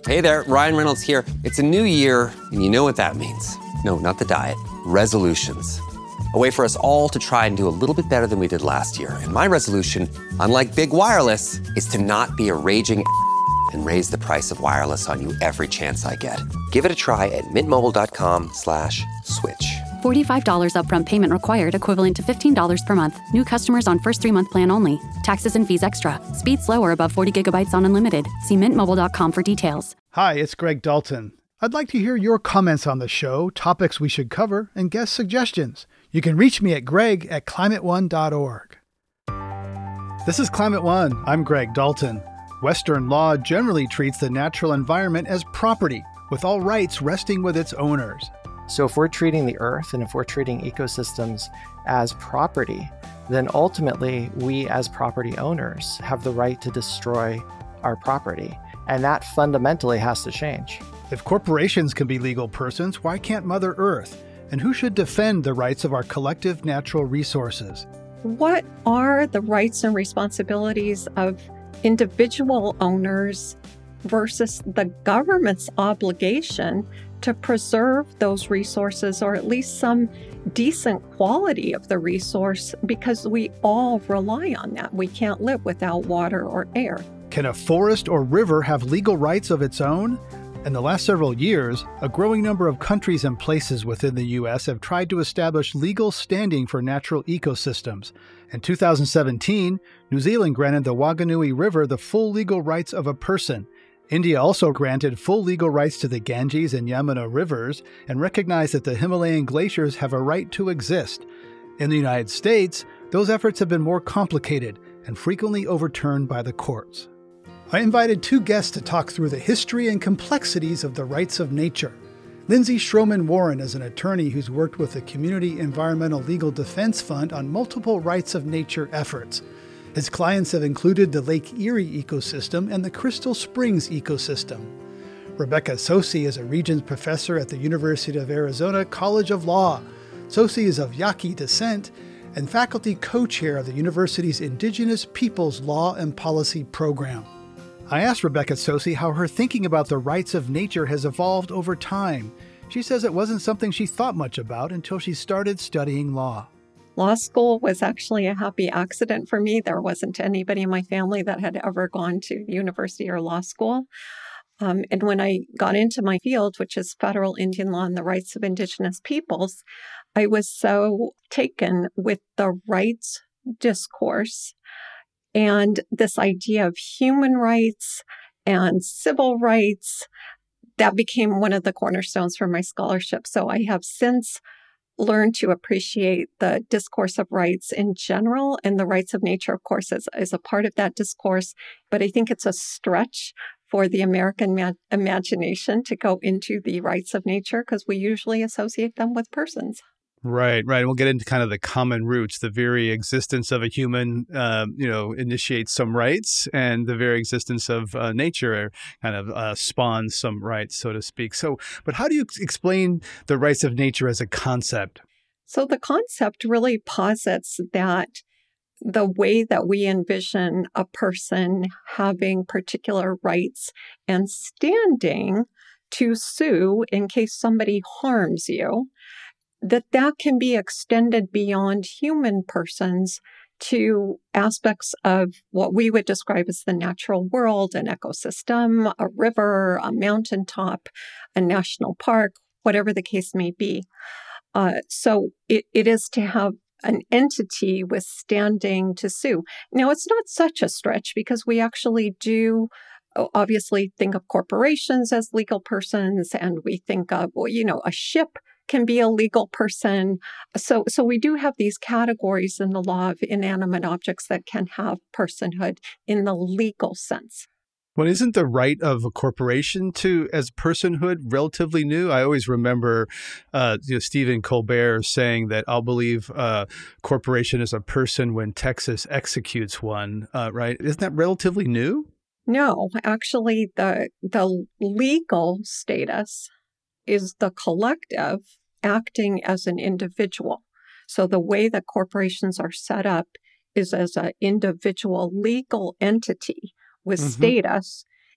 Hey there, Ryan Reynolds here. It's a new year, and you know what that means. No, not the diet. Resolutions. A way for us all to try and do a little bit better than we did last year. And my resolution, unlike Big Wireless, is to not be a raging and raise the price of wireless on you every chance I get. Give it a try at mintmobile.com/switch. $45 upfront payment required, equivalent to $15 per month. New customers on first 3-month plan only. Taxes and fees extra. Speed slower above 40 gigabytes on unlimited. See mintmobile.com for details. Hi, it's Greg Dalton. I'd like to hear your comments on the show, topics we should cover, and guest suggestions. You can reach me at greg@climateone.org. This is Climate One. I'm Greg Dalton. Western law generally treats the natural environment as property, with all rights resting with its owners. So if we're treating the earth and if we're treating ecosystems as property, then ultimately we as property owners have the right to destroy our property. And that fundamentally has to change. If corporations can be legal persons, why can't Mother Earth? And who should defend the rights of our collective natural resources? What are the rights and responsibilities of individual owners versus the government's obligation to preserve those resources, or at least some decent quality of the resource, because we all rely on that. We can't live without water or air. Can a forest or river have legal rights of its own? In the last several years, a growing number of countries and places within the U.S. have tried to establish legal standing for natural ecosystems. In 2017, New Zealand granted the Wanganui River the full legal rights of a person. India also granted full legal rights to the Ganges and Yamuna rivers and recognized that the Himalayan glaciers have a right to exist. In the United States, those efforts have been more complicated and frequently overturned by the courts. I invited two guests to talk through the history and complexities of the rights of nature. Lindsay Schroman Warren is an attorney who's worked with the Community Environmental Legal Defense Fund on multiple rights of nature efforts. His clients have included the Lake Erie ecosystem and the Crystal Springs ecosystem. Rebecca Tsosie is a Regents Professor at the University of Arizona College of Law. Tsosie is of Yaqui descent and faculty co-chair of the university's Indigenous Peoples Law and Policy Program. I asked Rebecca Tsosie how her thinking about the rights of nature has evolved over time. She says it wasn't something she thought much about until she started studying law. Law school was actually a happy accident for me. There wasn't anybody in my family that had ever gone to university or law school. And when I got into my field, which is federal Indian law and the rights of Indigenous peoples, I was so taken with the rights discourse and this idea of human rights and civil rights. That became one of the cornerstones for my scholarship. So I have since learned to appreciate the discourse of rights in general, and the rights of nature, of course, is a part of that discourse. But I think it's a stretch for the American imagination to go into the rights of nature, because we usually associate them with persons. Right. We'll get into kind of the common roots. The very existence of a human, initiates some rights, and the very existence of nature kind of spawns some rights, so to speak. So, but how do you explain the rights of nature as a concept? So the concept really posits that the way that we envision a person having particular rights and standing to sue in case somebody harms you, that can be extended beyond human persons to aspects of what we would describe as the natural world, an ecosystem, a river, a mountaintop, a national park, whatever the case may be. So it is to have an entity with standing to sue. Now, it's not such a stretch, because we actually do obviously think of corporations as legal persons, and we think of, a ship can be a legal person. So we do have these categories in the law of inanimate objects that can have personhood in the legal sense. Well, isn't the right of a corporation as personhood relatively new? I always remember Stephen Colbert saying that I'll believe a corporation is a person when Texas executes one, right? Isn't that relatively new? No, actually, the legal status is the collective acting as an individual. So the way that corporations are set up is as an individual legal entity with status,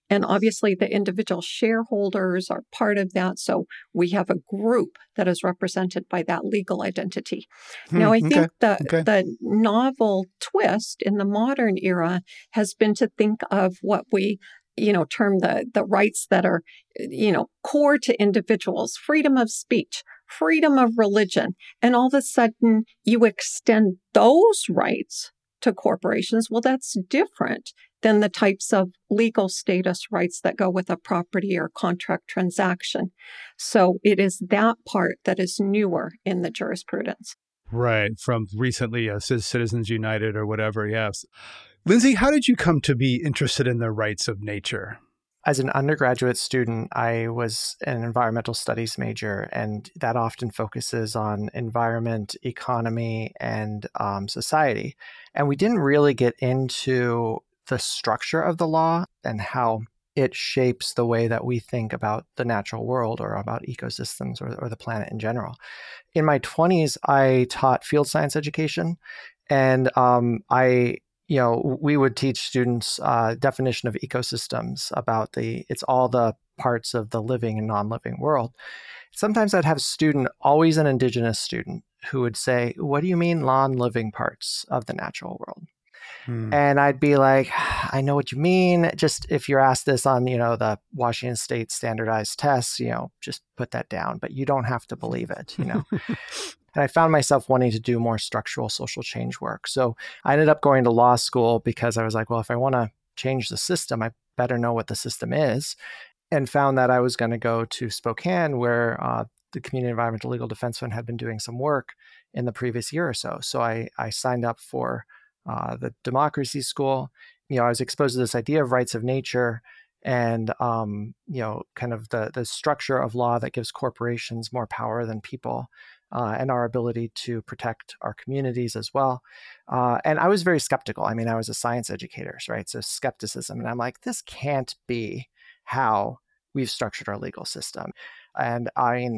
And obviously, the individual shareholders are part of that. So we have a group that is represented by that legal identity. Now, I think the novel twist in the modern era has been to think of what we term the rights that are, core to individuals, freedom of speech, freedom of religion. And all of a sudden, you extend those rights to corporations. Well, that's different than the types of legal status rights that go with a property or contract transaction. So it is that part that is newer in the jurisprudence. Right. From recently Citizens United or whatever. Yes. Lindsay, how did you come to be interested in the rights of nature? As an undergraduate student, I was an environmental studies major, and that often focuses on environment, economy, and society. And we didn't really get into the structure of the law and how it shapes the way that we think about the natural world or about ecosystems or the planet in general. In my 20s, I taught field science education, and we would teach students definition of ecosystems about it's all the parts of the living and non-living world. Sometimes I'd have a student, always an indigenous student, who would say, "What do you mean non-living parts of the natural world?" And I'd be like, "I know what you mean. Just if you're asked this on, the Washington State standardized tests, just put that down, but you don't have to believe it, And I found myself wanting to do more structural social change work. So I ended up going to law school because I was like, well, if I want to change the system, I better know what the system is, and found that I was going to go to Spokane, where the Community Environmental Legal Defense Fund had been doing some work in the previous year or so. So I signed up for the Democracy School. I was exposed to this idea of rights of nature and, kind of the structure of law that gives corporations more power than people. And our ability to protect our communities as well. And I was very skeptical. I mean, I was a science educator, right? So skepticism. And I'm like, this can't be how we've structured our legal system. And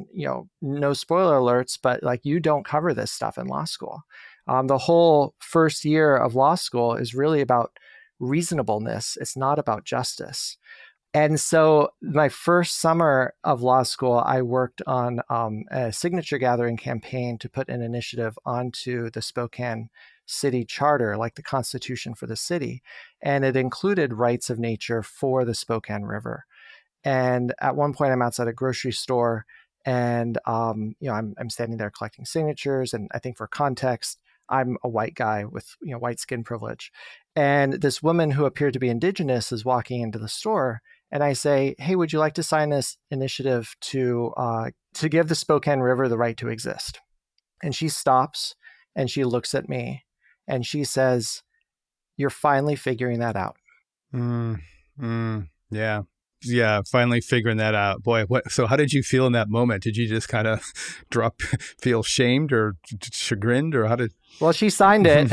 no spoiler alerts, but you don't cover this stuff in law school. The whole first year of law school is really about reasonableness. It's not about justice. And so my first summer of law school, I worked on a signature gathering campaign to put an initiative onto the Spokane city charter, like the constitution for the city. And it included rights of nature for the Spokane River. And at one point, I'm outside a grocery store and, I'm standing there collecting signatures. And I think for context, I'm a white guy with, white skin privilege. And this woman who appeared to be indigenous is walking into the store. And I say, "Hey, would you like to sign this initiative to give the Spokane River the right to exist?" And she stops and she looks at me and she says, "You're finally figuring that out." Yeah. Yeah, finally figuring that out. Boy, so how did you feel in that moment? Did you just kind of feel shamed or chagrined, or how did? Well, she signed it.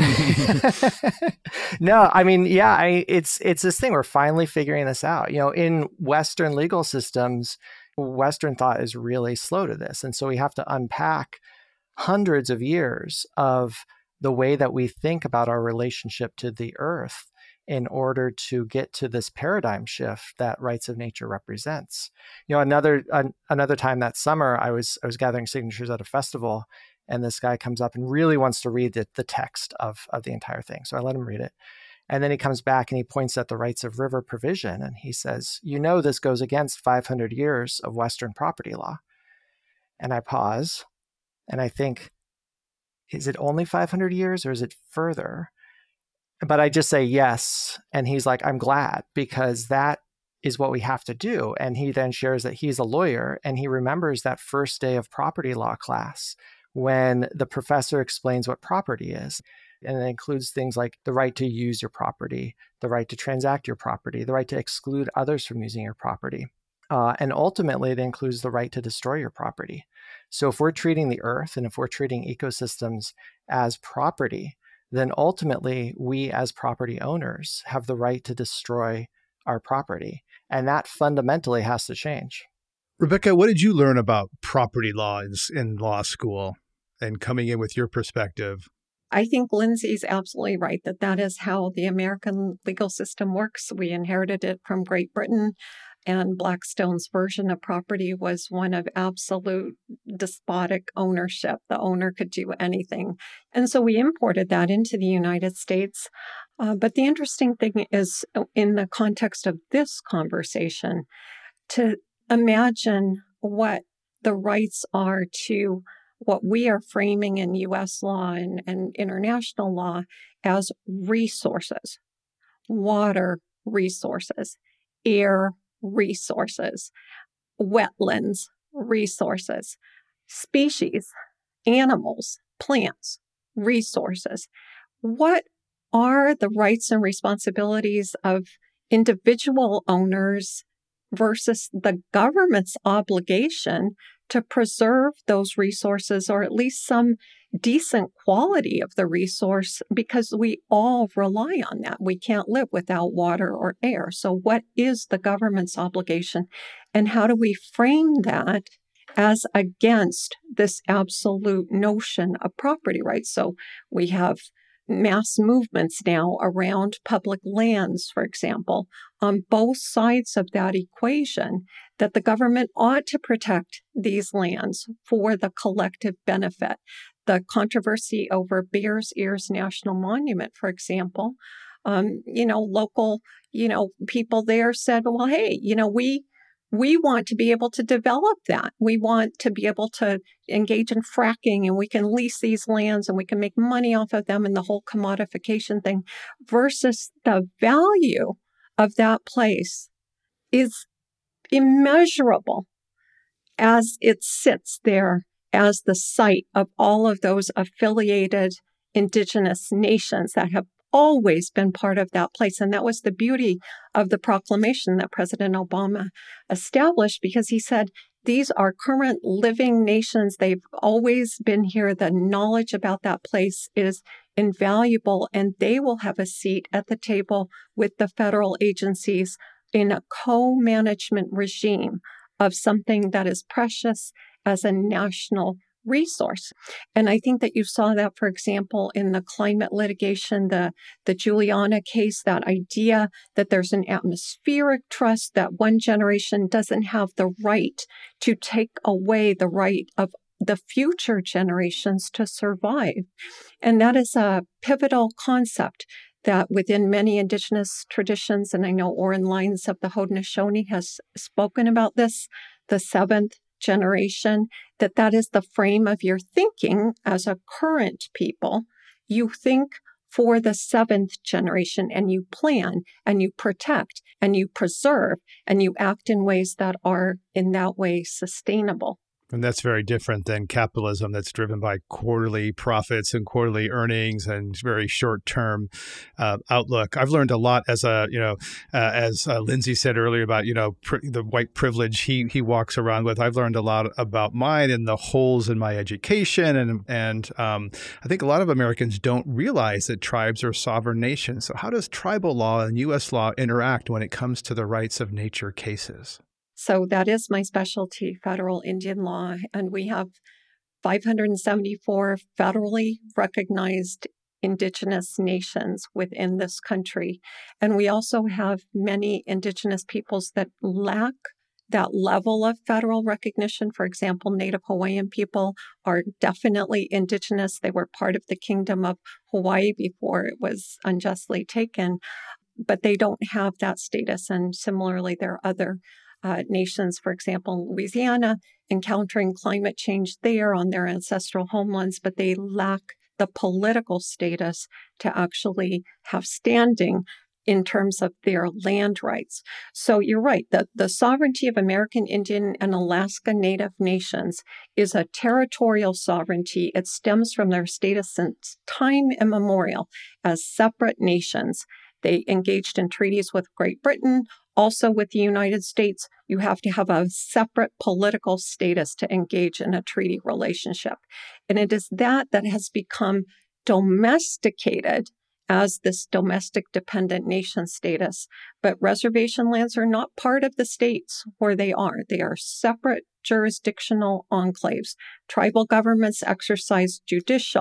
No, I mean, yeah, it's this thing. We're finally figuring this out. In Western legal systems, Western thought is really slow to this. And so we have to unpack hundreds of years of the way that we think about our relationship to the earth in order to get to this paradigm shift that rights of nature represents. Another time that summer, I was gathering signatures at a festival, and this guy comes up and really wants to read the text of the entire thing. So I let him read it. And then he comes back and he points at the rights of river provision, and he says, this goes against 500 years of Western property law. And I pause, and I think, is it only 500 years or is it further? But I just say yes. And he's like, "I'm glad, because that is what we have to do." And he then shares that he's a lawyer, and he remembers that first day of property law class when the professor explains what property is. And it includes things like the right to use your property, the right to transact your property, the right to exclude others from using your property. And ultimately, it includes the right to destroy your property. So if we're treating the earth and if we're treating ecosystems as property, then ultimately we as property owners have the right to destroy our property. And that fundamentally has to change. Rebecca, what did you learn about property law in law school and coming in with your perspective? I think Lindsay's absolutely right that is how the American legal system works. We inherited it from Great Britain, and Blackstone's version of property was one of absolute despotic ownership. The owner could do anything. And so we imported that into the United States. But the interesting thing is, in the context of this conversation, to imagine what the rights are to what we are framing in U.S. law and international law as resources, water resources, air resources, wetlands resources, species, animals, plants, resources. What are the rights and responsibilities of individual owners versus the government's obligation to preserve those resources, or at least some decent quality of the resource, because we all rely on that. We can't live without water or air. So what is the government's obligation, and how do we frame that as against this absolute notion of property rights? So we have mass movements now around public lands, for example, on both sides of that equation, that the government ought to protect these lands for the collective benefit. The controversy over Bears Ears National Monument, for example, local, people there said, well, hey, we want to be able to develop that. We want to be able to engage in fracking, and we can lease these lands and we can make money off of them, and the whole commodification thing, versus the value of that place is immeasurable as it sits there as the site of all of those affiliated indigenous nations that have always been part of that place. And that was the beauty of the proclamation that President Obama established, because he said, these are current living nations. They've always been here. The knowledge about that place is invaluable, and they will have a seat at the table with the federal agencies in a co-management regime of something that is precious as a national resource. And I think that you saw that, for example, in the climate litigation, the Juliana case, that idea that there's an atmospheric trust, that one generation doesn't have the right to take away the right of the future generations to survive. And that is a pivotal concept that within many indigenous traditions, and I know Oren Lyons of the Haudenosaunee has spoken about this, the seventh generation, that is the frame of your thinking as a current people. You think for the seventh generation, and you plan, and you protect, and you preserve, and you act in ways that are in that way sustainable. And that's very different than capitalism that's driven by quarterly profits and quarterly earnings and very short-term outlook. I've learned a lot as Lindsay said earlier about, the white privilege he walks around with. I've learned a lot about mine and the holes in my education. And I think a lot of Americans don't realize that tribes are sovereign nations. So how does tribal law and U.S. law interact when it comes to the rights of nature cases? So that is my specialty, federal Indian law. And we have 574 federally recognized indigenous nations within this country. And we also have many indigenous peoples that lack that level of federal recognition. For example, Native Hawaiian people are definitely indigenous. They were part of the Kingdom of Hawaii before it was unjustly taken, but they don't have that status. And similarly, there are other nations, for example, Louisiana, encountering climate change there on their ancestral homelands, but they lack the political status to actually have standing in terms of their land rights. So you're right, the sovereignty of American Indian and Alaska Native nations is a territorial sovereignty. It stems from their status since time immemorial as separate nations. They engaged in treaties with Great Britain, also with the United States. You have to have a separate political status to engage in a treaty relationship. And it is that has become domesticated as this domestic dependent nation status. But reservation lands are not part of the states where they are. They are separate jurisdictional enclaves. Tribal governments exercise judicial,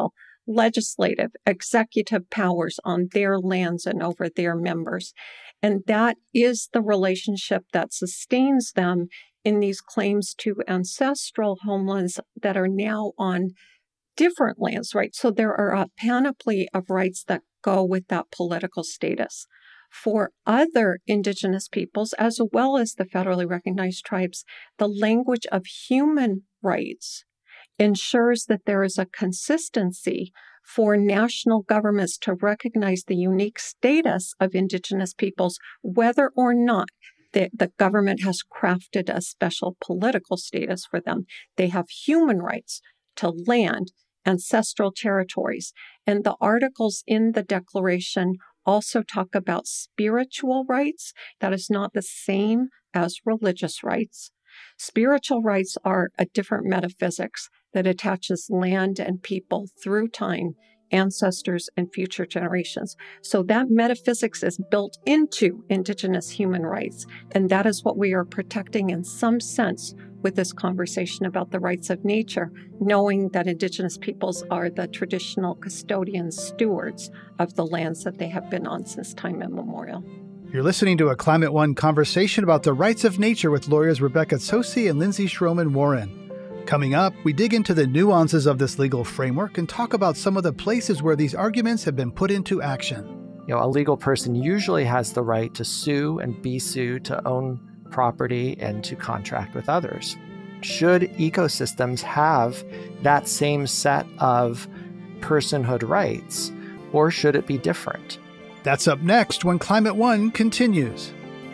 legislative, executive powers on their lands and over their members. And that is the relationship that sustains them in these claims to ancestral homelands that are now on different lands, right? So there are a panoply of rights that go with that political status. For other Indigenous peoples, as well as the federally recognized tribes, the language of human rights ensures that there is a consistency for national governments to recognize the unique status of Indigenous peoples, whether or not the government has crafted a special political status for them. They have human rights to land, ancestral territories. And the articles in the Declaration also talk about spiritual rights. That is not the same as religious rights. Spiritual rights are a different metaphysics that attaches land and people through time, ancestors, and future generations. So that metaphysics is built into Indigenous human rights, and that is what we are protecting in some sense with this conversation about the rights of nature, knowing that Indigenous peoples are the traditional custodian stewards of the lands that they have been on since time immemorial. You're listening to a Climate One conversation about the rights of nature with lawyers Rebecca Tsosie and Lindsay Schroman Warren. Coming up, we dig into the nuances of this legal framework and talk about some of the places where these arguments have been put into action. A legal person usually has the right to sue and be sued, to own property, and to contract with others. Should ecosystems have that same set of personhood rights, or should it be different? That's up next when Climate One continues.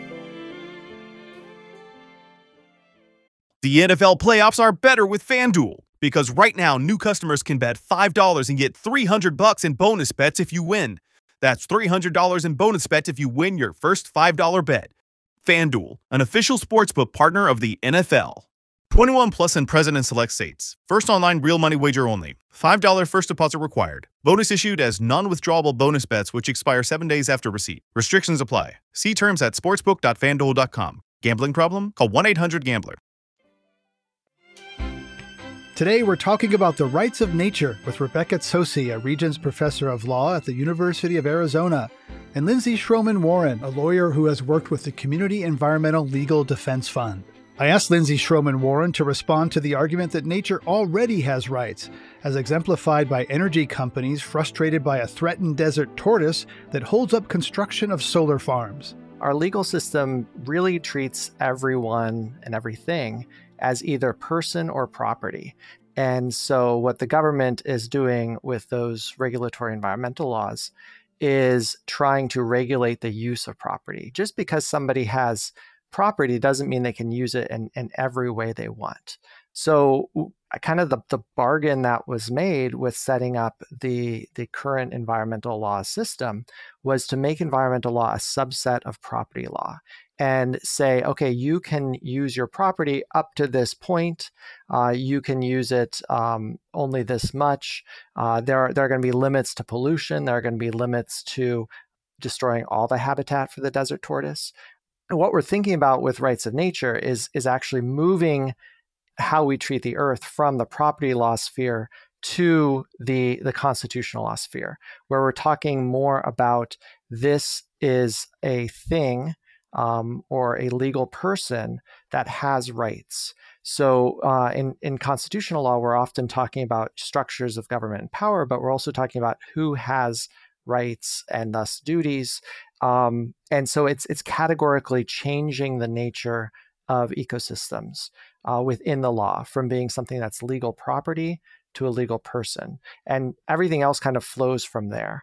The NFL playoffs are better with FanDuel, because right now new customers can bet $5 and get $300 in bonus bets if you win. That's $300 in bonus bets if you win your first $5 bet. FanDuel, an official sportsbook partner of the NFL. 21 plus and present in select states. First online real money wager only. $5 first deposit required. Bonus issued as non-withdrawable bonus bets which expire 7 days after receipt. Restrictions apply. See terms at sportsbook.fanduel.com. Gambling problem? Call 1-800-GAMBLER. Today, we're talking about the rights of nature with Rebecca Tsosie, a Regents Professor of Law at the University of Arizona, and Lindsay Schroman Warren, a lawyer who has worked with the Community Environmental Legal Defense Fund. I asked Lindsay Schroman Warren to respond to the argument that nature already has rights, as exemplified by energy companies frustrated by a threatened desert tortoise that holds up construction of solar farms. Our legal system really treats everyone and everything as either person or property. And so what the government is doing with those regulatory environmental laws is trying to regulate the use of property. Just because somebody has property doesn't mean they can use it in every way they want. So kind of the bargain that was made with setting up the current environmental law system was to make environmental law a subset of property law and say, okay, you can use your property up to this point. You can use it only this much. There are going to be limits to pollution. There are going to be limits to destroying all the habitat for the desert tortoise. And what we're thinking about with rights of nature is actually moving how we treat the earth from the property law sphere to the constitutional law sphere, where we're talking more about this is a thing or a legal person that has rights. So in constitutional law, we're often talking about structures of government and power, but we're also talking about who has rights and thus duties. And so it's categorically changing the nature of ecosystems within the law from being something that's legal property to a legal person. And everything else kind of flows from there.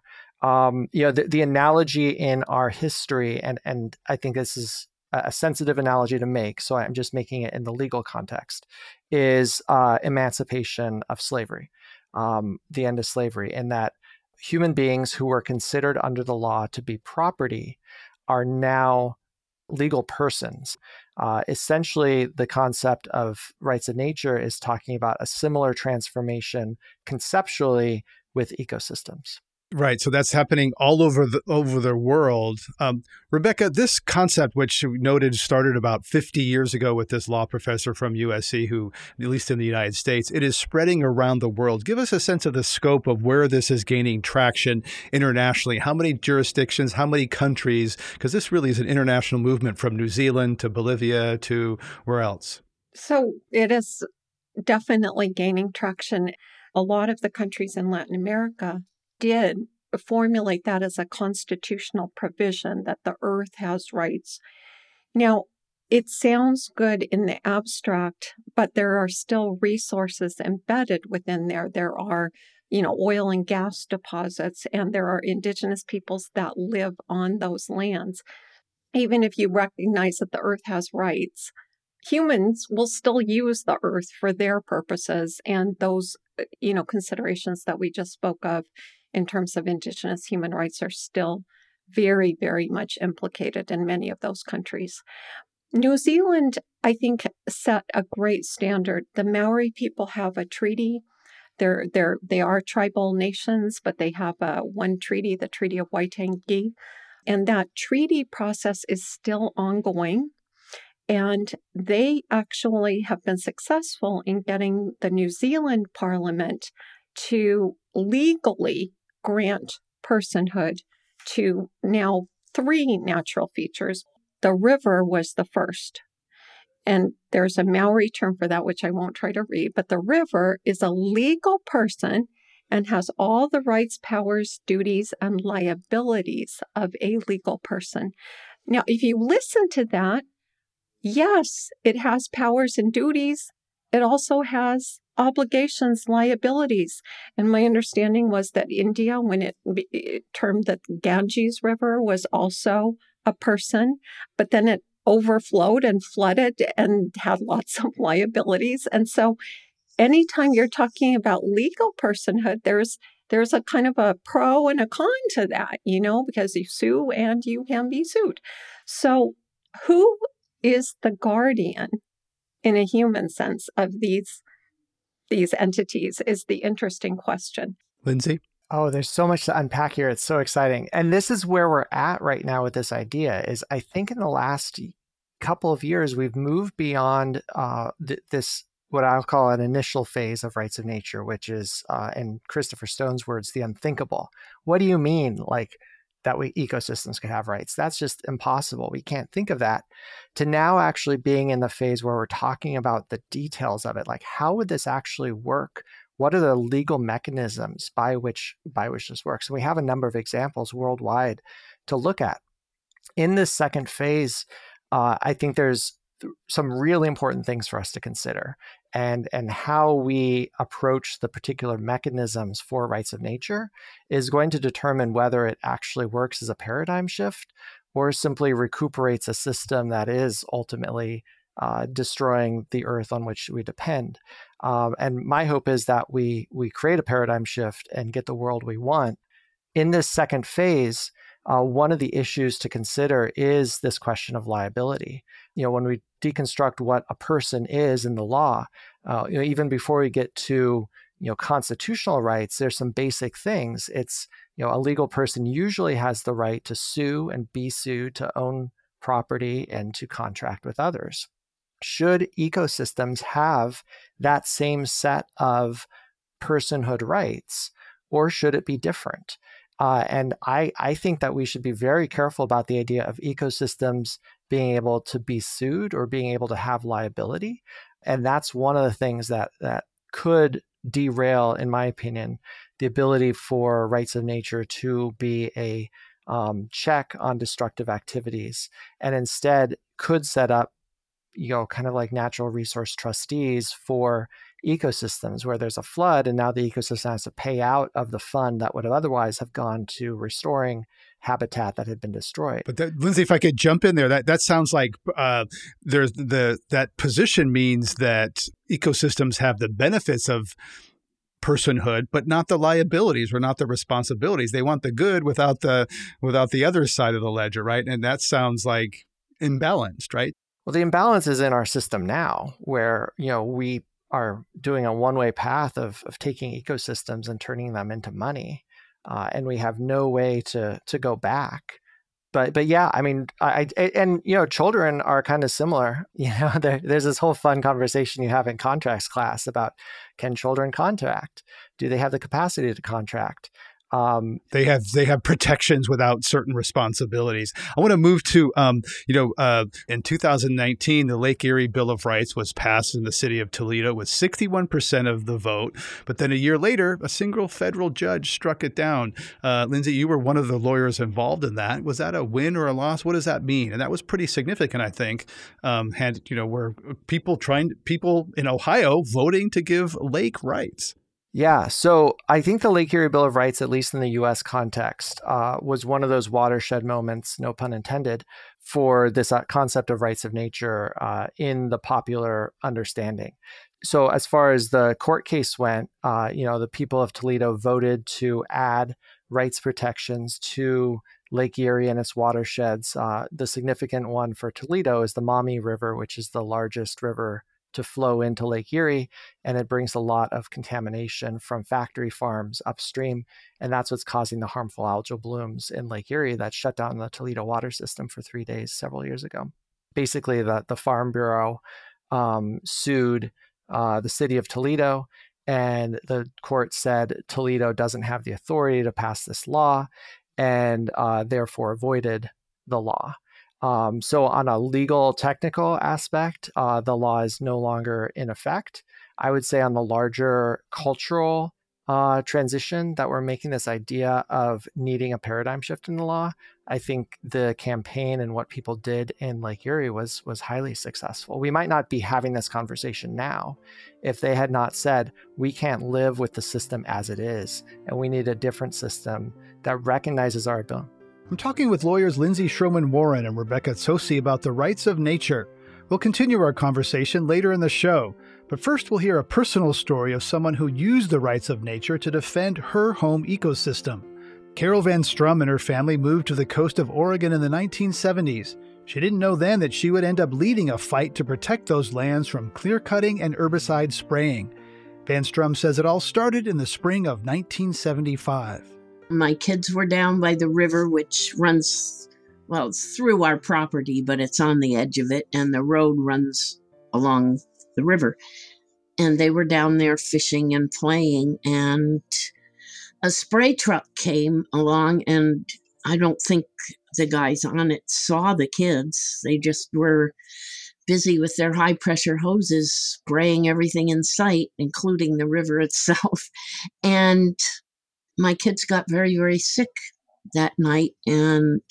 The analogy in our history, and I think this is a sensitive analogy to make, so I'm just making it in the legal context, is emancipation of slavery, the end of slavery, and that human beings who were considered under the law to be property are now legal persons. Essentially, the concept of rights of nature is talking about a similar transformation conceptually with ecosystems. Right. So that's happening all over the world. Rebecca, this concept, which we noted started about 50 years ago with this law professor from USC, who, at least in the United States, it is spreading around the world. Give us a sense of the scope of where this is gaining traction internationally. How many jurisdictions, how many countries? Because this really is an international movement from New Zealand to Bolivia to where else? So it is definitely gaining traction. A lot of the countries in Latin America did formulate that as a constitutional provision that the earth has rights. Now, it sounds good in the abstract, but there are still resources embedded within there. There are, oil and gas deposits, and there are indigenous peoples that live on those lands. Even if you recognize that the earth has rights, humans will still use the earth for their purposes, and those, considerations that we just spoke of in terms of indigenous human rights are still very, very much implicated in many of those countries. New Zealand, I think, set a great standard. The Maori people have a treaty. They are tribal nations, but they have one treaty, the Treaty of Waitangi, and that treaty process is still ongoing. And they actually have been successful in getting the New Zealand Parliament to legally grant personhood to now 3 natural features. The river was the first. And there's a Maori term for that, which I won't try to read, but the river is a legal person and has all the rights, powers, duties, and liabilities of a legal person. Now, if you listen to that, yes, it has powers and duties. It also has obligations, liabilities. And my understanding was that India, when it termed the Ganges River, was also a person, but then it overflowed and flooded and had lots of liabilities. And so anytime you're talking about legal personhood, there's a kind of a pro and a con to that, because you sue and you can be sued. So who is the guardian in a human sense of these entities is the interesting question. Lindsay? Oh, there's so much to unpack here. It's so exciting. And this is where we're at right now with this idea is I think in the last couple of years, we've moved beyond this, what I'll call an initial phase of rights of nature, which is, in Christopher Stone's words, the unthinkable. What do you mean? Like, that ecosystems could have rights. That's just impossible. We can't think of that. To now actually being in the phase where we're talking about the details of it, like how would this actually work? What are the legal mechanisms by which this works? And we have a number of examples worldwide to look at. In this second phase, I think there's some really important things for us to consider, and how we approach the particular mechanisms for rights of nature is going to determine whether it actually works as a paradigm shift or simply recuperates a system that is ultimately destroying the earth on which we depend. And my hope is that we create a paradigm shift and get the world we want. In this second phase, one of the issues to consider is this question of liability. When we deconstruct what a person is in the law, even before we get to constitutional rights, there's some basic things. It's a legal person usually has the right to sue and be sued, to own property, and to contract with others. Should ecosystems have that same set of personhood rights, or should it be different? And I think that we should be very careful about the idea of ecosystems being able to be sued or being able to have liability. And that's one of the things that could derail, in my opinion, the ability for rights of nature to be a check on destructive activities, and instead could set up, kind of like natural resource trustees for ecosystems where there's a flood and now the ecosystem has to pay out of the fund that would otherwise have gone to restoring habitat that had been destroyed. But Lindsay, if I could jump in there, that sounds like there's that position means that ecosystems have the benefits of personhood, but not the liabilities or not the responsibilities. They want the good without the other side of the ledger, right? And that sounds like imbalanced, right? Well, the imbalance is in our system now, where we are doing a one-way path of taking ecosystems and turning them into money. and we have no way to go back. But yeah, I mean, children are kind of similar. There's this whole fun conversation you have in contracts class about, can children contract? Do they have the capacity to contract? They have protections without certain responsibilities. I want to move to, in 2019, the Lake Erie Bill of Rights was passed in the city of Toledo with 61% of the vote. But then a year later, a single federal judge struck it down. Lindsay, you were one of the lawyers involved in that. Was that a win or a loss? What does that mean? And that was pretty significant, I think. Were people in Ohio voting to give lake rights. Yeah, so I think the Lake Erie Bill of Rights, at least in the U.S. context, was one of those watershed moments, no pun intended, for this concept of rights of nature in the popular understanding. So as far as the court case went, the people of Toledo voted to add rights protections to Lake Erie and its watersheds. The significant one for Toledo is the Maumee River, which is the largest river to flow into Lake Erie, and it brings a lot of contamination from factory farms upstream, and that's what's causing the harmful algal blooms in Lake Erie that shut down the Toledo water system for 3 days several years ago. Basically, the Farm Bureau sued the city of Toledo, and the court said Toledo doesn't have the authority to pass this law, and therefore voided the law. So on a legal technical aspect, the law is no longer in effect. I would say on the larger cultural transition that we're making, this idea of needing a paradigm shift in the law, I think the campaign and what people did in Lake Erie was highly successful. We might not be having this conversation now if they had not said, we can't live with the system as it is, and we need a different system that recognizes our ability. I'm talking with lawyers Lindsay Schroman Warren and Rebecca Tsosie about the rights of nature. We'll continue our conversation later in the show, but first we'll hear a personal story of someone who used the rights of nature to defend her home ecosystem. Carol Van Strum and her family moved to the coast of Oregon in the 1970s. She didn't know then that she would end up leading a fight to protect those lands from clear-cutting and herbicide spraying. Van Strum says it all started in the spring of 1975. My kids were down by the river, which runs, well, it's through our property, but it's on the edge of it, and the road runs along the river. And they were down there fishing and playing, and a spray truck came along, and I don't think the guys on it saw the kids. They just were busy with their high-pressure hoses, spraying everything in sight, including the river itself. And my kids got very, very sick that night. And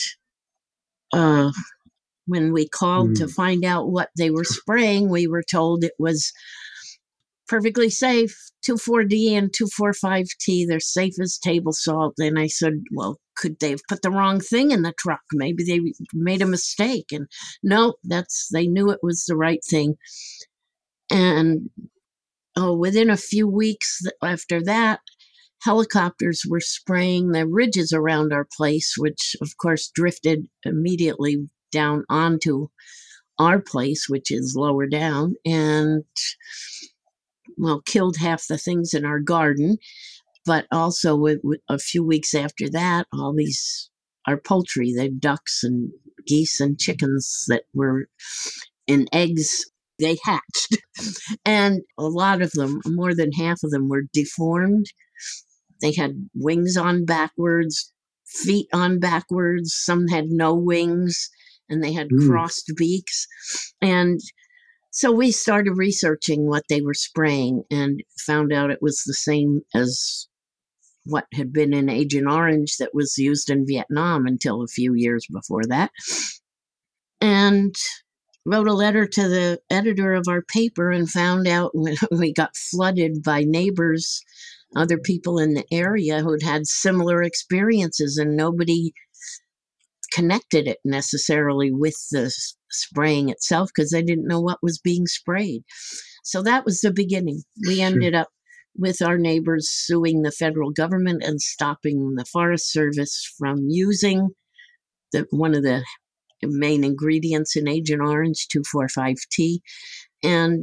when we called to find out what they were spraying, we were told it was perfectly safe, 2,4-D and 2,4,5-T. They're safe as table salt. And I said, well, could they have put the wrong thing in the truck? Maybe they made a mistake. And no, they knew it was the right thing. And within a few weeks after that, helicopters were spraying the ridges around our place, which of course drifted immediately down onto our place, which is lower down, and killed half the things in our garden. But also a few weeks after that, our poultry, the ducks and geese and chickens that were in eggs, they hatched. And a lot of them, more than half of them, were deformed. They had wings on backwards, feet on backwards. Some had no wings, and they had crossed beaks. And so we started researching what they were spraying and found out it was the same as what had been in Agent Orange that was used in Vietnam until a few years before that. And wrote a letter to the editor of our paper and found out when we got flooded by neighbors, other people in the area who'd had similar experiences, and nobody connected it necessarily with the spraying itself because they didn't know what was being sprayed. So that was the beginning. We ended up with our neighbors suing the federal government and stopping the Forest Service from using one of the main ingredients in Agent Orange, 2,4,5-T. And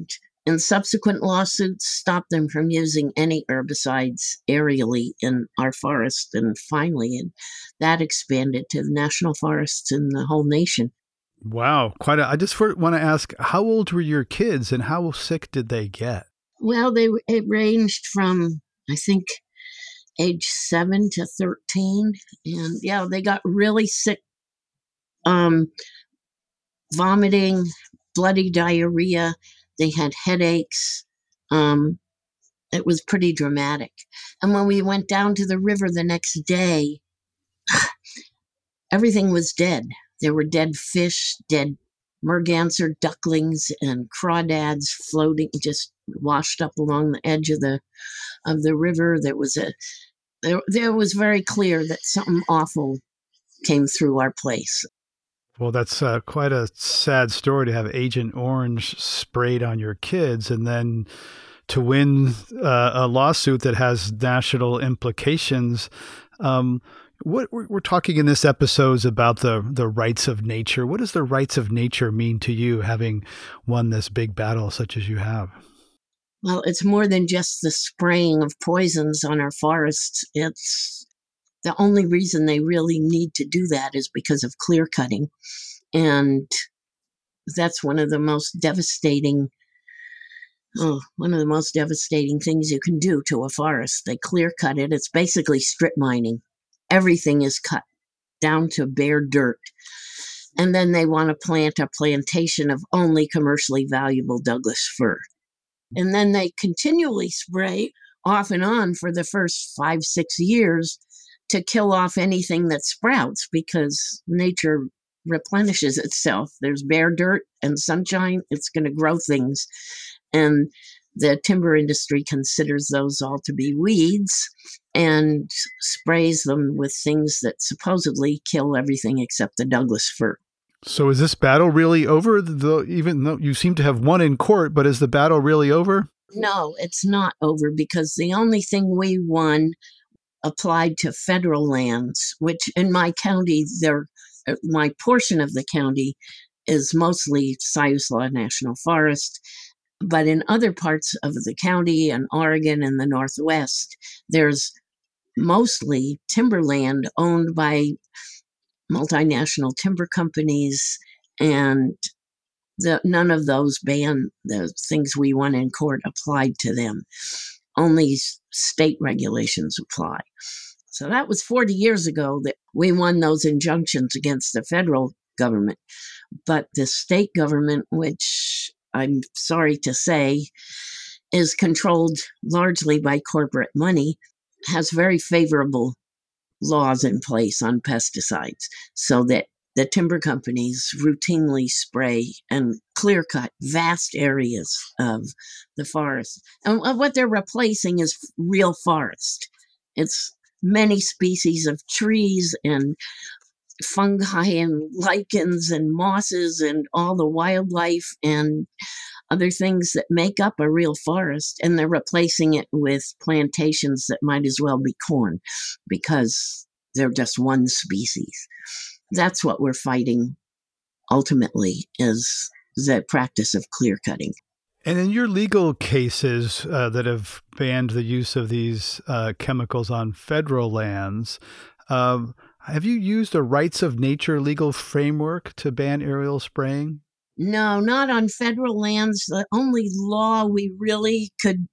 and subsequent lawsuits stopped them from using any herbicides aerially in our forest. And finally, that expanded to the national forests in the whole nation. Wow, I just want to ask, how old were your kids and how sick did they get? Well, it ranged from, I think, age 7 to 13. And yeah, they got really sick, vomiting, bloody diarrhea. They had headaches. It was pretty dramatic. And when we went down to the river the next day, everything was dead. There were dead fish, dead merganser ducklings, and crawdads floating, just washed up along the edge of the river. There was very clear that something awful came through our place. Well, that's quite a sad story to have Agent Orange sprayed on your kids and then to win a lawsuit that has national implications. What we're talking in this episode is about the rights of nature. What does the rights of nature mean to you, having won this big battle such as you have? Well, it's more than just the spraying of poisons on our forests. It's the only reason they really need to do that is because of clear cutting. And that's one of the most devastating things you can do to a forest. They clear cut it. It's basically strip mining. Everything is cut down to bare dirt. And then they want to plant a plantation of only commercially valuable Douglas fir. And then they continually spray off and on for the first 5-6 years to kill off anything that sprouts, because nature replenishes itself. There's bare dirt and sunshine, it's going to grow things. And the timber industry considers those all to be weeds and sprays them with things that supposedly kill everything except the Douglas fir. So is this battle really over? Even though you seem to have won in court, but is the battle really over? No, it's not over, because the only thing we won applied to federal lands, which in my county, my portion of the county is mostly Siuslaw National Forest. But in other parts of the county and Oregon and the Northwest, there's mostly timberland owned by multinational timber companies, and none of those the things we won in court applied to them. Only state regulations apply. So that was 40 years ago that we won those injunctions against the federal government. But the state government, which I'm sorry to say is controlled largely by corporate money, has very favorable laws in place on pesticides, so that the timber companies routinely spray and clear cut vast areas of the forest. And what they're replacing is real forest. It's many species of trees and fungi and lichens and mosses and all the wildlife and other things that make up a real forest, and they're replacing it with plantations that might as well be corn because they're just one species. That's what we're fighting ultimately, is the practice of clear cutting. And in your legal cases that have banned the use of these chemicals on federal lands, have you used a rights of nature legal framework to ban aerial spraying? No, not on federal lands. The only law we really could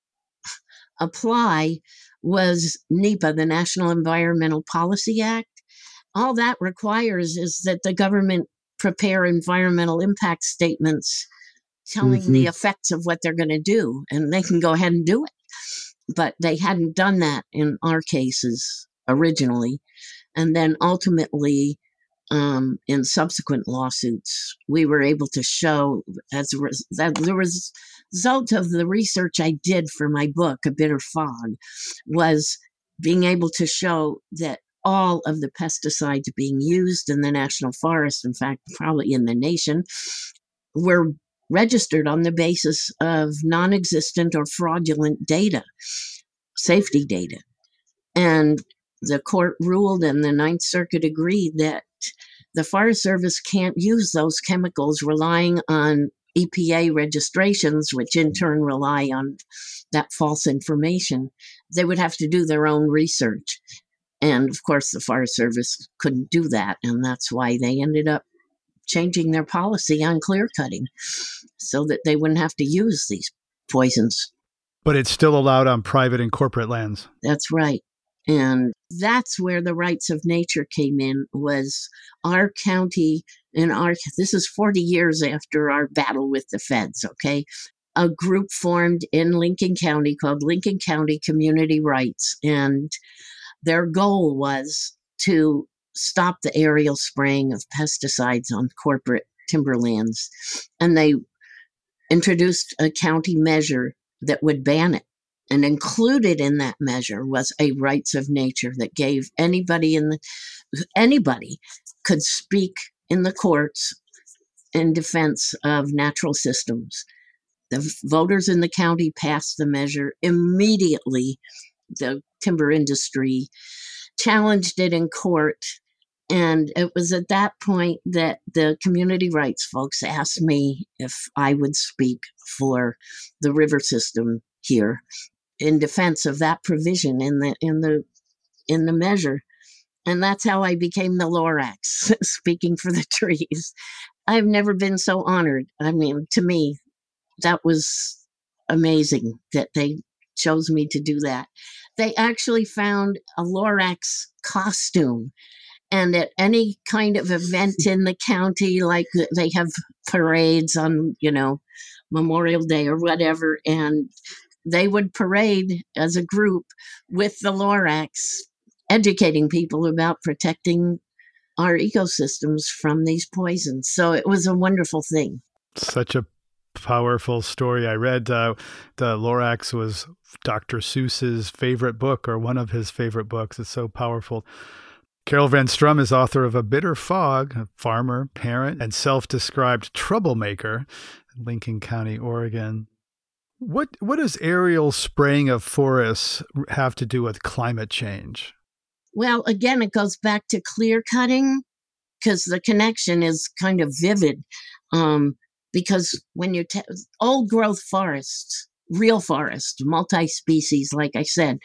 apply was NEPA, the National Environmental Policy Act. All that requires is that the government prepare environmental impact statements telling the effects of what they're going to do, and they can go ahead and do it. But they hadn't done that in our cases originally. And then ultimately, in subsequent lawsuits, we were able to show that the result of the research I did for my book, A Bitter Fog, was being able to show that all of the pesticides being used in the national forest, in fact, probably in the nation, were registered on the basis of non-existent or fraudulent data, safety data. And the court ruled, and the Ninth Circuit agreed, that the Forest Service can't use those chemicals relying on EPA registrations, which in turn rely on that false information, they would have to do their own research. And of course, the Forest Service couldn't do that. And that's why they ended up changing their policy on clear cutting so that they wouldn't have to use these poisons. But it's still allowed on private and corporate lands. That's right. And that's where the rights of nature came in, was our county this is 40 years after our battle with the feds, okay? A group formed in Lincoln County called Lincoln County Community Rights. And their goal was to stop the aerial spraying of pesticides on corporate timberlands. And they introduced a county measure that would ban it. And included in that measure was a rights of nature that gave anybody could speak in the courts in defense of natural systems. The voters in the county passed the measure. Immediately, the timber industry challenged it in court. And it was at that point that the community rights folks asked me if I would speak for the river system here in defense of that provision in the measure. And that's how I became the Lorax, speaking for the trees. I've never been so honored. I mean, to me, that was amazing that they chose me to do that. They actually found a Lorax costume. And at any kind of event in the county, like they have parades on, Memorial Day or whatever, and they would parade as a group with the Lorax, educating people about protecting our ecosystems from these poisons. So it was a wonderful thing. Such a powerful story. I read the Lorax was Dr. Seuss's favorite book, or one of his favorite books. It's so powerful. Carol Van Strum is author of A Bitter Fog, a farmer, parent, and self-described troublemaker in Lincoln County, Oregon. What does aerial spraying of forests have to do with climate change? Well, again, it goes back to clear cutting, because the connection is kind of vivid. Because when you old growth forests, real forests, multi-species, like I said,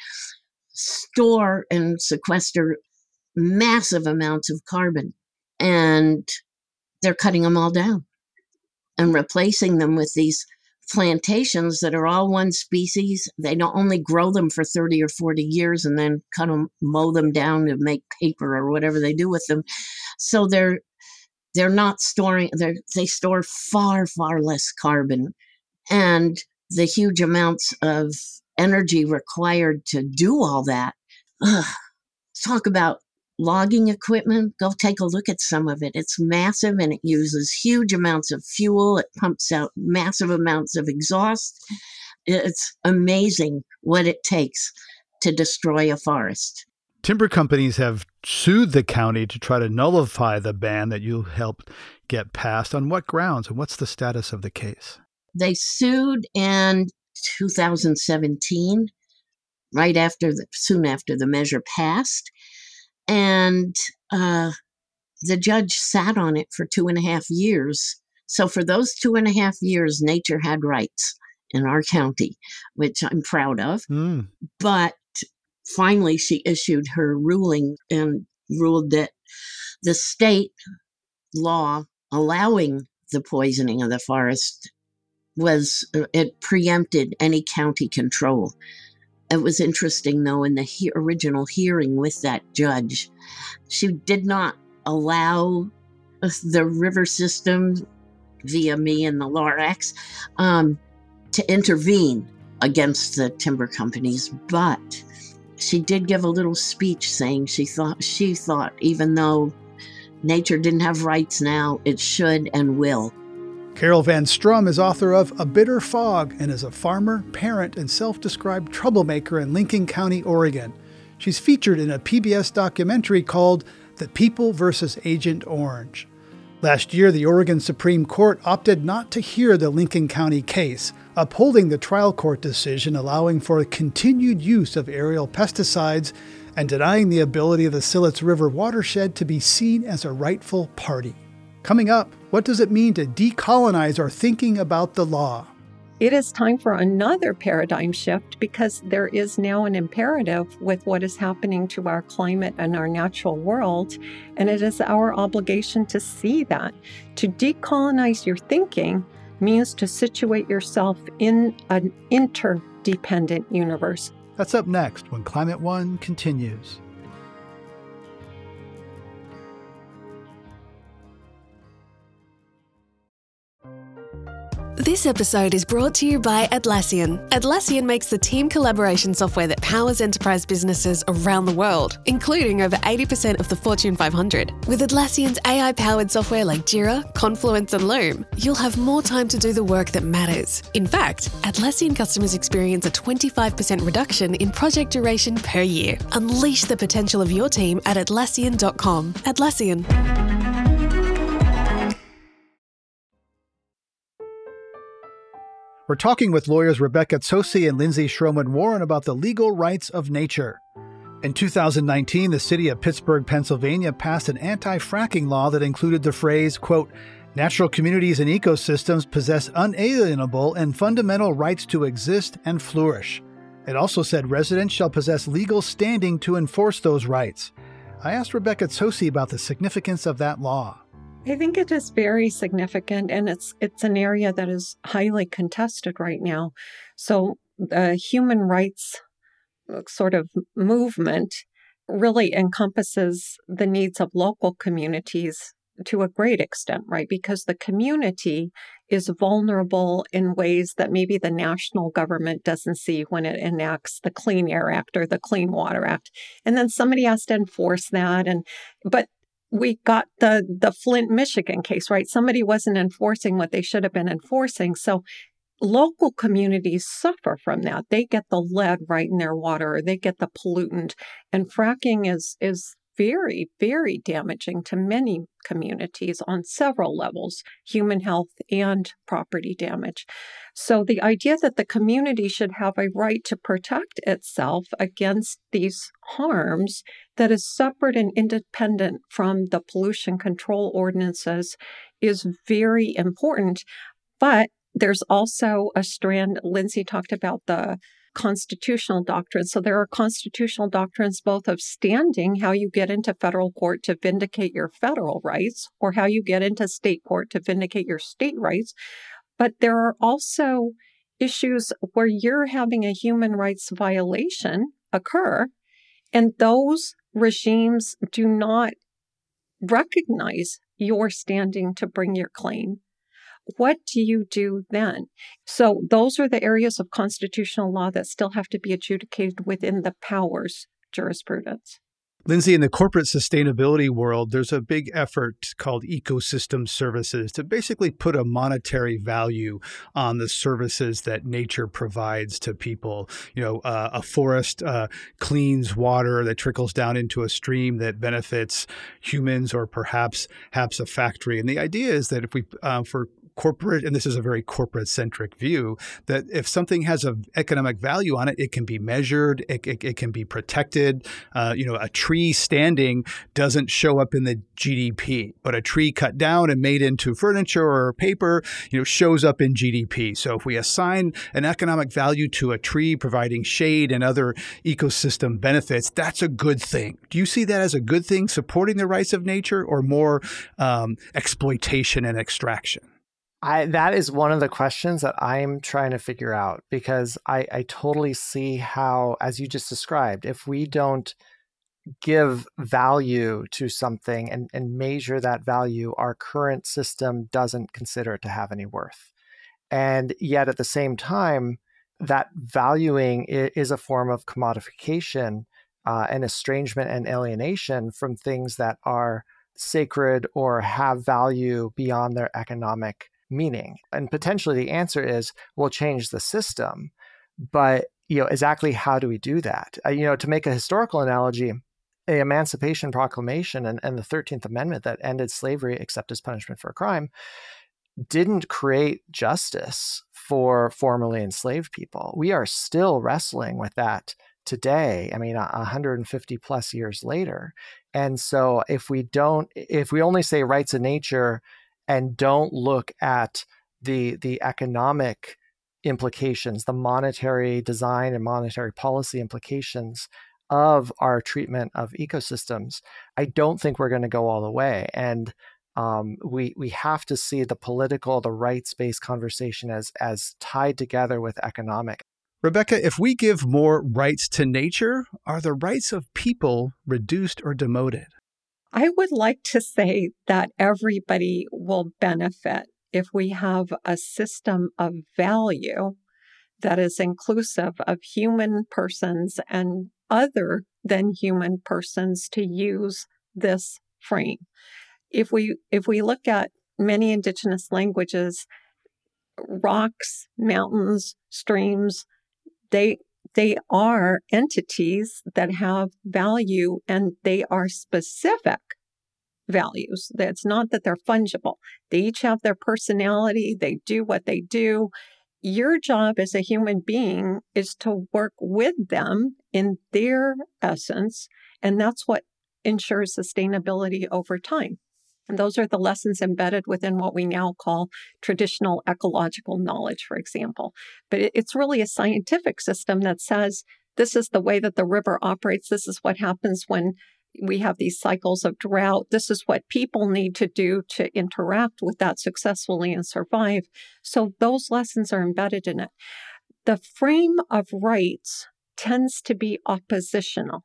store and sequester massive amounts of carbon, and they're cutting them all down and replacing them with these plantations that are all one species. They don't only grow them for 30 or 40 years and then mow them down to make paper or whatever they do with them. So they're not storing, they store far, far less carbon. And the huge amounts of energy required to do all that. Talk about logging equipment. Go take a look at some of it. It's massive, and it uses huge amounts of fuel. It pumps out massive amounts of exhaust. It's amazing what it takes to destroy a forest. Timber companies have sued the county to try to nullify the ban that you helped get passed. On what grounds, and what's the status of the case? They sued in 2017, soon after the measure passed. And the judge sat on it for 2.5 years. So for those 2.5 years, nature had rights in our county, which I'm proud of. But finally, she issued her ruling and ruled that the state law allowing the poisoning of the forest it preempted any county control. It was interesting, though, in the original hearing with that judge, she did not allow the river system, via me and the Lorax, to intervene against the timber companies. But she did give a little speech saying she thought, even though nature didn't have rights now, it should and will. Carol Van Strum is author of A Bitter Fog and is a farmer, parent, and self-described troublemaker in Lincoln County, Oregon. She's featured in a PBS documentary called The People vs. Agent Orange. Last year, the Oregon Supreme Court opted not to hear the Lincoln County case, upholding the trial court decision allowing for continued use of aerial pesticides and denying the ability of the Siletz River watershed to be seen as a rightful party. Coming up, what does it mean to decolonize our thinking about the law? It is time for another paradigm shift because there is now an imperative with what is happening to our climate and our natural world, and it is our obligation to see that. To decolonize your thinking means to situate yourself in an interdependent universe. That's up next when Climate One continues. This episode is brought to you by Atlassian. Atlassian makes the team collaboration software that powers enterprise businesses around the world, including over 80% of the Fortune 500. With Atlassian's AI-powered software like Jira, Confluence, and Loom, you'll have more time to do the work that matters. In fact, Atlassian customers experience a 25% reduction in project duration per year. Unleash the potential of your team at Atlassian.com. Atlassian. We're talking with lawyers Rebecca Tsosie and Lindsay Schroman-Warren about the legal rights of nature. In 2019, the city of Pittsburgh, Pennsylvania passed an anti-fracking law that included the phrase, quote, "Natural communities and ecosystems possess unalienable and fundamental rights to exist and flourish." It also said residents shall possess legal standing to enforce those rights. I asked Rebecca Tsosie about the significance of that law. I think it is very significant, and it's an area that is highly contested right now. So the human rights sort of movement really encompasses the needs of local communities to a great extent, right? Because the community is vulnerable in ways that maybe the national government doesn't see when it enacts the Clean Air Act or the Clean Water Act. And then somebody has to enforce that. But we got the Flint, Michigan case, right? Somebody wasn't enforcing what they should have been enforcing. So local communities suffer from that. They get the lead right in their water, or they get the pollutant. And fracking is very, very damaging to many communities on several levels, human health and property damage. So the idea that the community should have a right to protect itself against these harms that is separate and independent from the pollution control ordinances is very important. But there's also a strand, Lindsay talked about the constitutional doctrines. So there are constitutional doctrines both of standing, how you get into federal court to vindicate your federal rights, or how you get into state court to vindicate your state rights. But there are also issues where you're having a human rights violation occur, and those regimes do not recognize your standing to bring your claim. What do you do then? So those are the areas of constitutional law that still have to be adjudicated within the powers jurisprudence. Lindsay, in the corporate sustainability world, there's a big effort called ecosystem services to basically put a monetary value on the services that nature provides to people. You know, a forest cleans water that trickles down into a stream that benefits humans, or perhaps a factory. And the idea is that if we, for corporate, and this is a very corporate-centric view, that if something has an economic value on it, it can be measured, it can be protected. A tree standing doesn't show up in the GDP, but a tree cut down and made into furniture or paper, shows up in GDP. So if we assign an economic value to a tree providing shade and other ecosystem benefits, that's a good thing. Do you see that as a good thing, supporting the rights of nature, or more exploitation and extraction? That is one of the questions that I'm trying to figure out, because I totally see how, as you just described, if we don't give value to something and measure that value, our current system doesn't consider it to have any worth. And yet at the same time, that valuing is a form of commodification and estrangement and alienation from things that are sacred or have value beyond their economic meaning. And potentially the answer is we'll change the system. But exactly how do we do that? To make a historical analogy, the Emancipation Proclamation and the 13th Amendment that ended slavery except as punishment for a crime didn't create justice for formerly enslaved people. We are still wrestling with that today. I mean, 150 plus years later. And so if we only say rights of nature and don't look at the economic implications, the monetary design and monetary policy implications of our treatment of ecosystems, I don't think we're going to go all the way. And we have to see the political, the rights-based conversation as tied together with economic. Rebecca, if we give more rights to nature, are the rights of people reduced or demoted? I would like to say that everybody will benefit if we have a system of value that is inclusive of human persons and other than human persons to use this frame. If we look at many indigenous languages, rocks, mountains, streams, they are entities that have value, and they are specific values. It's not that they're fungible. They each have their personality. They do what they do. Your job as a human being is to work with them in their essence, and that's what ensures sustainability over time. And those are the lessons embedded within what we now call traditional ecological knowledge, for example. But it's really a scientific system that says this is the way that the river operates. This is what happens when we have these cycles of drought. This is what people need to do to interact with that successfully and survive. So those lessons are embedded in it. The frame of rights tends to be oppositional.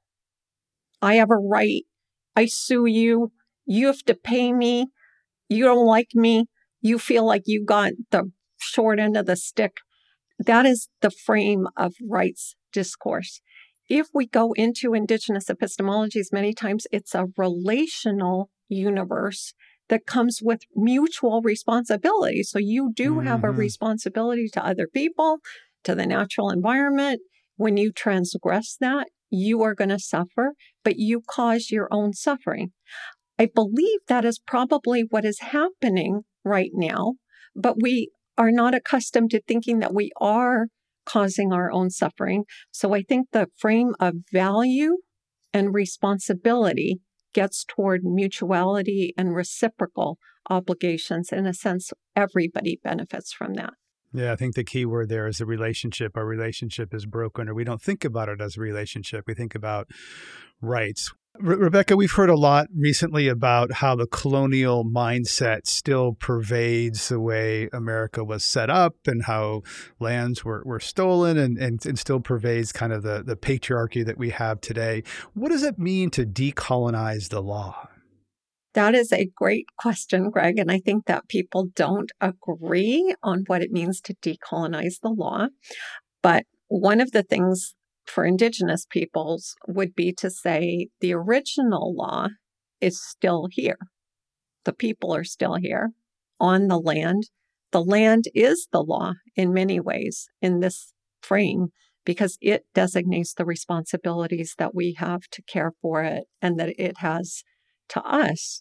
I have a right. I sue you. You have to pay me. You don't like me. You feel like you got the short end of the stick. That is the frame of rights discourse. If we go into indigenous epistemologies, many times it's a relational universe that comes with mutual responsibility. So you do have a responsibility to other people, to the natural environment. When you transgress that, you are going to suffer, but you cause your own suffering. I believe that is probably what is happening right now, but we are not accustomed to thinking that we are causing our own suffering. So I think the frame of value and responsibility gets toward mutuality and reciprocal obligations. In a sense, everybody benefits from that. Yeah, I think the key word there is the relationship. Our relationship is broken, or we don't think about it as a relationship. We think about rights. Rebecca, we've heard a lot recently about how the colonial mindset still pervades the way America was set up and how lands were stolen and still pervades kind of the patriarchy that we have today. What does it mean to decolonize the law? That is a great question, Greg, and I think that people don't agree on what it means to decolonize the law. But one of the things for Indigenous peoples would be to say the original law is still here. The people are still here on the land. The land is the law in many ways in this frame because it designates the responsibilities that we have to care for it and that it has to us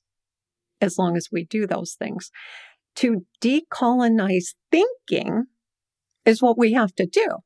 as long as we do those things. To decolonize thinking is what we have to do.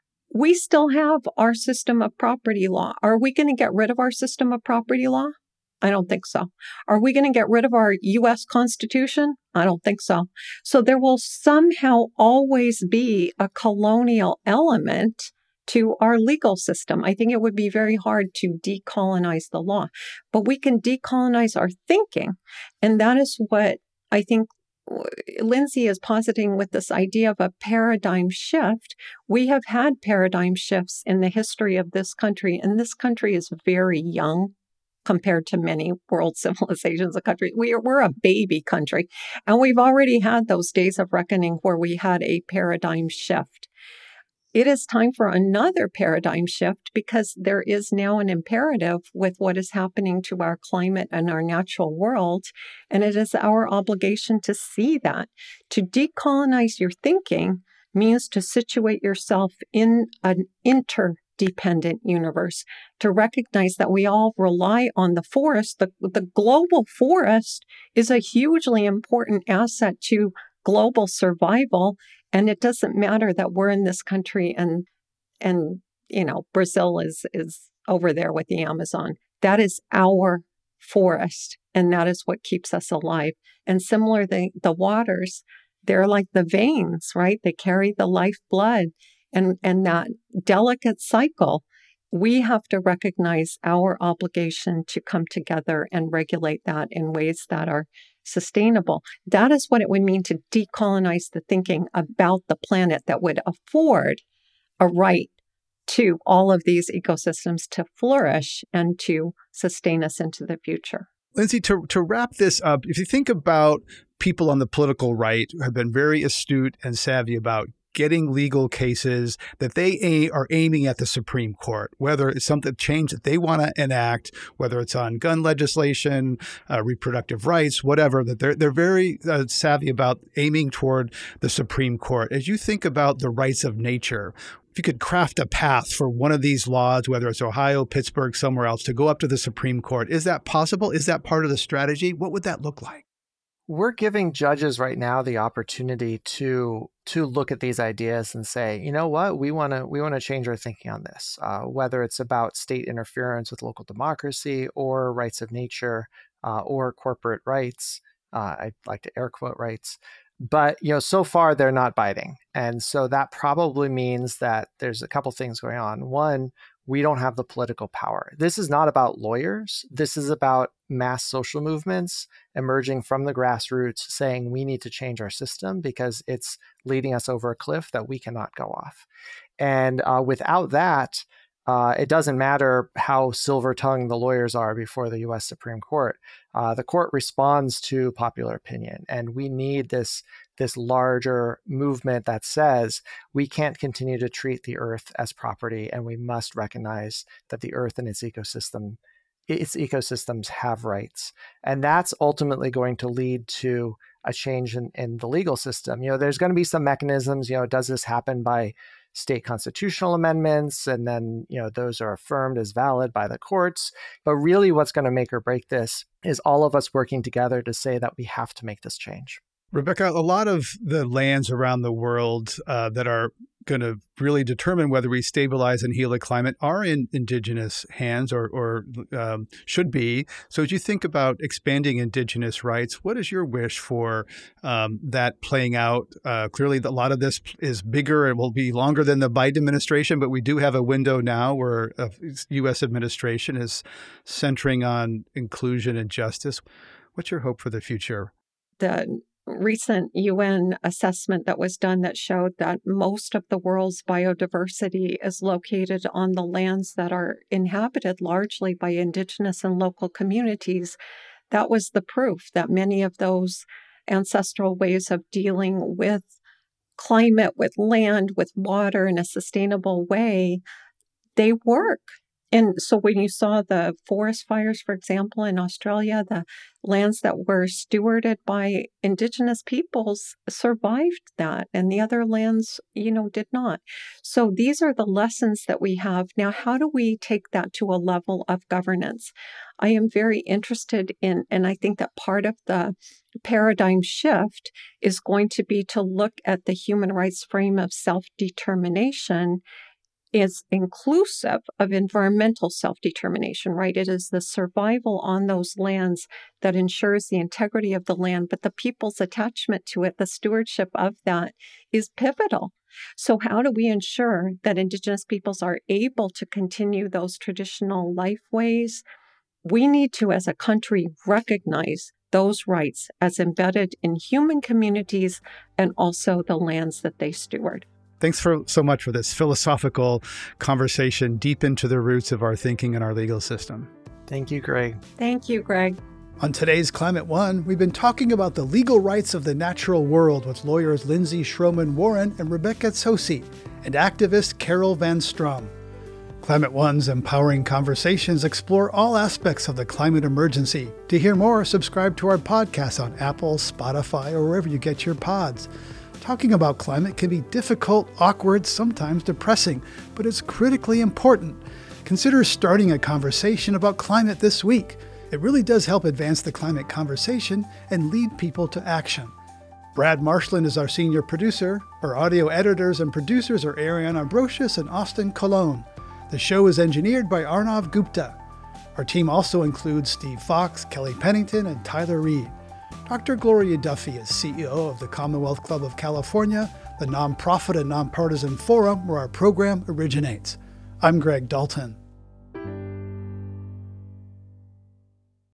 We still have our system of property law. Are we going to get rid of our system of property law? I don't think so. Are we going to get rid of our U.S. Constitution? I don't think so. So there will somehow always be a colonial element to our legal system. I think it would be very hard to decolonize the law, but we can decolonize our thinking. And that is what I think Lindsay is positing with this idea of a paradigm shift. We have had paradigm shifts in the history of this country, and this country is very young compared to many world civilizations of country. We're a baby country, and we've already had those days of reckoning where we had a paradigm shift. It is time for another paradigm shift because there is now an imperative with what is happening to our climate and our natural world. And it is our obligation to see that. To decolonize your thinking means to situate yourself in an interdependent universe, to recognize that we all rely on the forest. The global forest is a hugely important asset to global survival. And it doesn't matter that we're in this country and Brazil is over there with the Amazon. That is our forest, and that is what keeps us alive. And similar, the waters, they're like the veins, right? They carry the lifeblood, and that delicate cycle. We have to recognize our obligation to come together and regulate that in ways that are sustainable. That is what it would mean to decolonize the thinking about the planet that would afford a right to all of these ecosystems to flourish and to sustain us into the future. Lindsay, to wrap this up, if you think about people on the political right who have been very astute and savvy about getting legal cases that they are aiming at the Supreme Court, whether it's something change that they want to enact, whether it's on gun legislation, reproductive rights, whatever, that they're very savvy about aiming toward the Supreme Court. As you think about the rights of nature, if you could craft a path for one of these laws, whether it's Ohio, Pittsburgh, somewhere else, to go up to the Supreme Court, is that possible? Is that part of the strategy? What would that look like? We're giving judges right now the opportunity to look at these ideas and say, you know what, we want to change our thinking on this, whether it's about state interference with local democracy or rights of nature or corporate rights. I'd like to air quote rights. But, so far they're not biting. And so that probably means that there's a couple things going on. One, we don't have the political power. This is not about lawyers. This is about mass social movements emerging from the grassroots saying we need to change our system because it's leading us over a cliff that we cannot go off. And without that, it doesn't matter how silver-tongued the lawyers are before the U.S. Supreme Court. The court responds to popular opinion, and we need this larger movement that says we can't continue to treat the earth as property, and we must recognize that the earth and its ecosystems have rights. And that's ultimately going to lead to a change in the legal system. There's going to be some mechanisms. Does this happen by state constitutional amendments, and then those are affirmed as valid by the courts? But really what's going to make or break this is all of us working together to say that we have to make this change. Rebecca, a lot of the lands around the world that are going to really determine whether we stabilize and heal the climate are in indigenous hands or should be. So as you think about expanding indigenous rights, what is your wish for that playing out? Clearly, a lot of this is bigger and will be longer than the Biden administration, but we do have a window now where a U.S. administration is centering on inclusion and justice. What's your hope for the future? The recent UN assessment that was done that showed that most of the world's biodiversity is located on the lands that are inhabited largely by indigenous and local communities. That was the proof that many of those ancestral ways of dealing with climate, with land, with water in a sustainable way, they work. And so when you saw the forest fires, for example, in Australia, the lands that were stewarded by indigenous peoples survived that, and the other lands, did not. So these are the lessons that we have. Now, how do we take that to a level of governance? I am very interested in, and I think that part of the paradigm shift is going to be to look at the human rights frame of self-determination is inclusive of environmental self-determination, right? It is the survival on those lands that ensures the integrity of the land, but the people's attachment to it, the stewardship of that is pivotal. So how do we ensure that Indigenous peoples are able to continue those traditional life ways? We need to, as a country, recognize those rights as embedded in human communities and also the lands that they steward. Thanks so much for this philosophical conversation deep into the roots of our thinking and our legal system. Thank you, Greg. Thank you, Greg. On today's Climate One, we've been talking about the legal rights of the natural world with lawyers Lindsay Schroman Warren and Rebecca Tsosie and activist Carol Van Strom. Climate One's empowering conversations explore all aspects of the climate emergency. To hear more, subscribe to our podcast on Apple, Spotify, or wherever you get your pods. Talking about climate can be difficult, awkward, sometimes depressing, but it's critically important. Consider starting a conversation about climate this week. It really does help advance the climate conversation and lead people to action. Brad Marshland is our senior producer. Our audio editors and producers are Ariane Ambrosius and Austin Colon. The show is engineered by Arnav Gupta. Our team also includes Steve Fox, Kelly Pennington, and Tyler Reed. Dr. Gloria Duffy is CEO of the Commonwealth Club of California, the nonprofit and nonpartisan forum where our program originates. I'm Greg Dalton.